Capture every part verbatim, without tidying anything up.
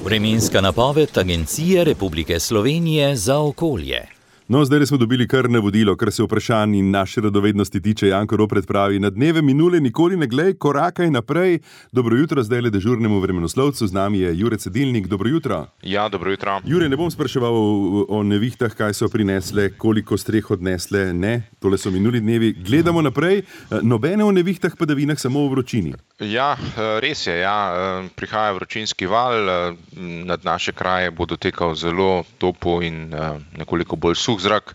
Vremenska napoved Agencije Republike Slovenije za okolje. No, zdaj smo dobili kar navodilo, kar se vprašanj in naše radovednosti tiče. Janko Ropret pravi: na dneve minule nikoli ne glej, korakaj naprej. Dobro jutro zdaj le dežurnemu vremenoslovcu, z nami je Jure Cedilnik. Dobro jutro. Ja, dobro jutro. Jure, ne bom spraševal o, o nevihtah, kaj so prinesle, koliko streh odnesle, ne, tole so minuli dnevi. Gledamo naprej, nobene o nevihtah, padavinah, samo o vročini. Ja, res je, ja, prihaja vročinski val, nad naše kraje bo dotekal zelo topo in nekoliko bolj suh zrak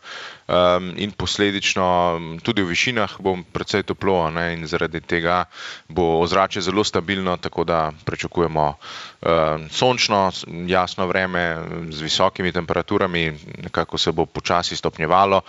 in posledično tudi v višinah bo precej toplo, ne, in zaradi tega bo ozračje zelo stabilno, tako da pričakujemo sončno, jasno vreme z visokimi temperaturami, nekako se bo počasi stopnjevalo,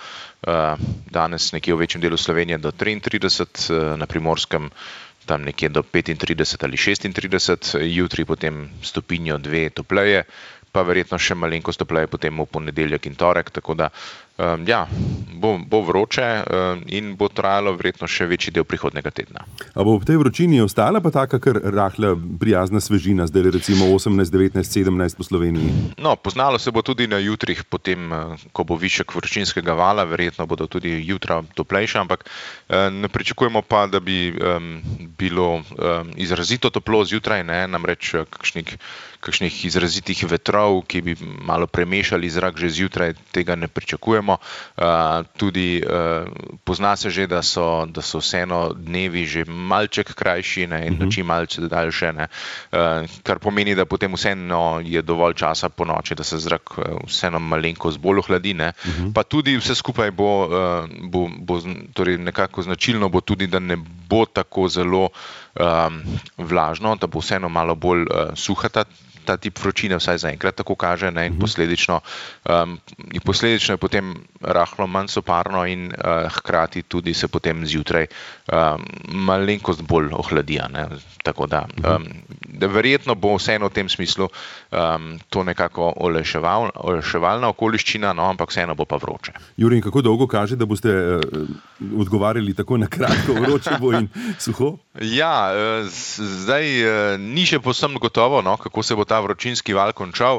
danes nekje v večjem delu Slovenije do triintrideset, na Primorskem tam nekje do petintrideset ali šestintrideset, jutri potem stopinjo dve topleje, pa verjetno še malenkost topleje potem v ponedeljek in torek, tako da um, ja, bo, bo vroče um, in bo trajalo verjetno še večji del prihodnega tedna. A bo ob tej vročini ostala pa taka kar rahla prijazna svežina, zdaj recimo osemnajst, devetnajst, sedemnajst po Sloveniji? No, poznalo se bo tudi na jutrih, potem, ko bo višek vročinskega vala, verjetno bodo tudi jutra toplejša, ampak ne pričakujemo pa, da bi um, bilo um, izrazito toplo zjutraj, ne, namreč kakšnih, kakšnih izrazitih vetrov, ki bi malo premešali zrak že zjutraj, tega ne pričakujemo. Uh, tudi uh, pozna se že, da so, da so vseeno dnevi že malček krajši, ne, in noči malce daljše, ne, uh, kar pomeni, da potem vseeno je dovolj časa po noči, da se zrak vseeno malenkost bolj ohladi, ne. Uh-huh. Pa tudi vse skupaj bo, uh, bo, bo torej nekako značilno bo tudi, da ne bo tako zelo um, vlažno, da bo vseeno malo bolj uh, suhata ta tip vročine, vsaj zaenkrat tako kaže, ne, in posledično, um, in posledično je potem rahlo manj soparno in uh, hkrati tudi se potem zjutraj um, malenkost bolj ohladija, ne, tako da, um, da verjetno bo vseeno v tem smislu um, to nekako olajševal, olajševalna okoliščina, no, ampak vseeno bo pa vroče. Jure, in kako dolgo kaže, da boste uh, odgovarjali tako na kratko, vroče bo in suho? Ja, zdaj ni še povsem gotovo, no, kako se bo ta vročinski val končal.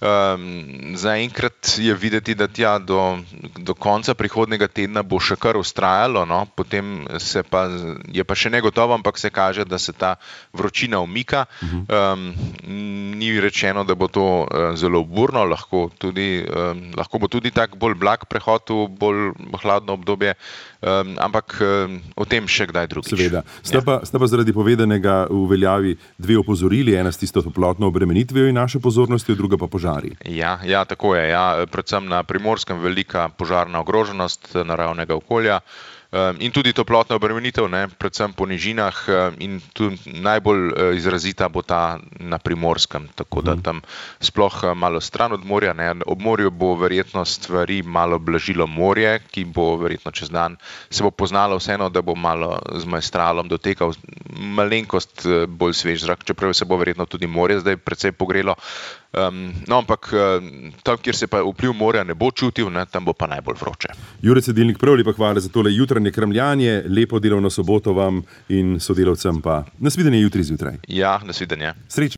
Um, zaenkrat je videti, da tja do, do konca prihodnega tedna bo še kar vztrajalo, no, potem se pa, je pa še negotovo, ampak se kaže, da se ta vročina umika. Um, ni rečeno, da bo to uh, zelo burno, lahko, tudi, um, lahko bo tudi tak bolj blag prehod v bolj hladno obdobje, um, ampak um, o tem še kdaj drugič. Seveda. Sta pa, sta pa zaradi povedanega v veljavi dve opozorili, ena s tisto toplotno obremenitvijo in naše pozornosti, druga pa požari. Ja, ja, tako je. Ja. Predvsem na Primorskem velika požarna ogroženost naravnega okolja in tudi toplotna obremenitev, ne, predvsem po nižinah, in tu najbolj izrazita bo ta na Primorskem, tako da tam sploh malo stran od morja, ne. Ob morju bo verjetno stvari malo blažilo morje, ki bo verjetno čez dan se bo poznalo vseeno, da bo malo z maestralom dotekal malenkost bolj svež zrak, čeprav se bo verjetno tudi morje zdaj precej pogrelo. Um, no, ampak tam, kjer se pa vpliv morja ne bo čutil, ne, tam bo pa najbolj vroče. Jure Cedilnik, prav lepa hvala za tole jutranje kramljanje, lepo delovno soboto vam in sodelavcem pa nasvidenje jutri zjutraj. Ja, nasvidenje. Srečno.